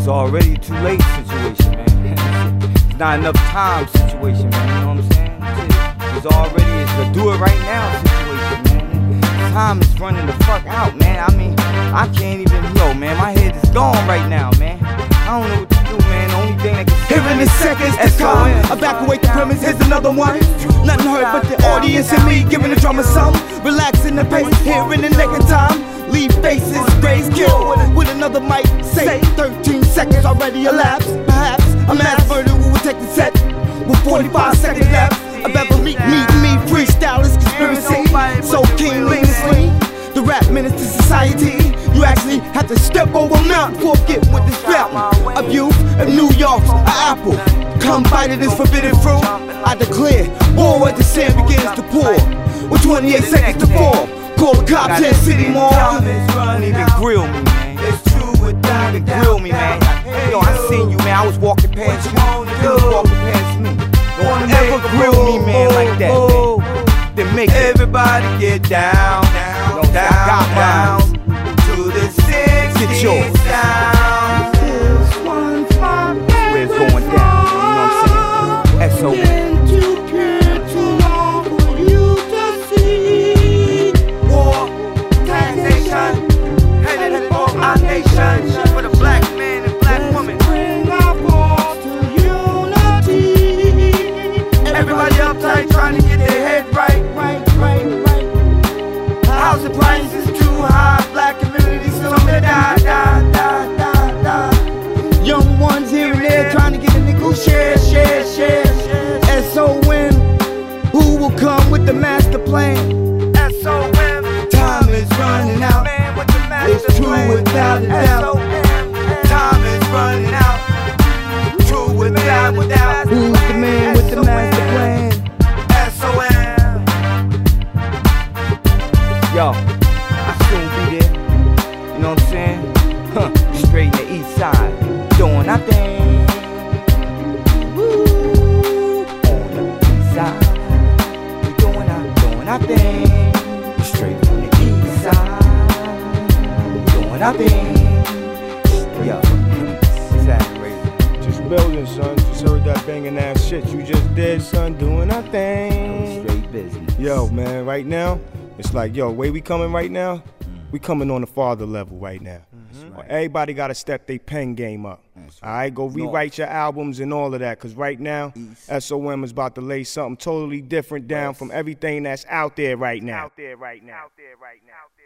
It's already a too late situation, man. It's not enough time situation, man. You know what I'm saying? It's already a do it right now situation, man. Time is running the fuck out, man. I mean, I can't even, man, my head is gone right now, man. I don't know what to do, man. The only thing that can here in the seconds to come, evacuate the premise, here's another one. Nothing heard but the audience and me giving the drummer some. Relaxing the pace, here in the nick of time. Leave faces, grace kill with another mic. Say 13 seconds already elapsed. Perhaps a mass murder will take the set with 45 seconds left. A Beverly meet me, freestyle is conspiracy. So keenly mislead the rap minister society. You actually have to step over mountain before getting with this fountain of youth of New York's an apple. Come bite of this forbidden fruit. I declare war as the sand begins to pour. With 28 seconds to fall. Call the cops in City Mall. Don't even grill me, man. It's true without Don't even grill me, man. I seen you, man. I was walking past you. You was walking past me. Don't ever grill me, man, like that, man. Then make everybody get down, down, down, to the 60s. Get yours. Down. This one's my baby. Where it's going down, you know what I'm saying? S.O. Our nation, for the black man and black woman. Bring our voice to unity. Everybody uptight trying to get their head right. Housing prices too high, black community still die. Young ones here and there trying to get a nickel share. S.O.M. Who will come with the master plan? S.O.M. Time is running out. It's true without a doubt. Time is running out. True without a doubt. Who's the man with the master plan? S.O.M. Yo, I soon be there. You know what I'm saying? Straight in the east side, doing our thing. On the east side, we doing our thing. Straight from the east side. Nothing. Yo, exaggerating. Just building, son. Just heard that banging ass shit you just did, son. Doing our thing. Straight business. Yo, man, right now, it's like, yo, way we coming right now, we coming on the father level right now. Right. Everybody got to step their pen game up. Right. All right, go rewrite your albums and all of that, because right now, S.O.M. is about to lay something totally different down from everything that's out there right now.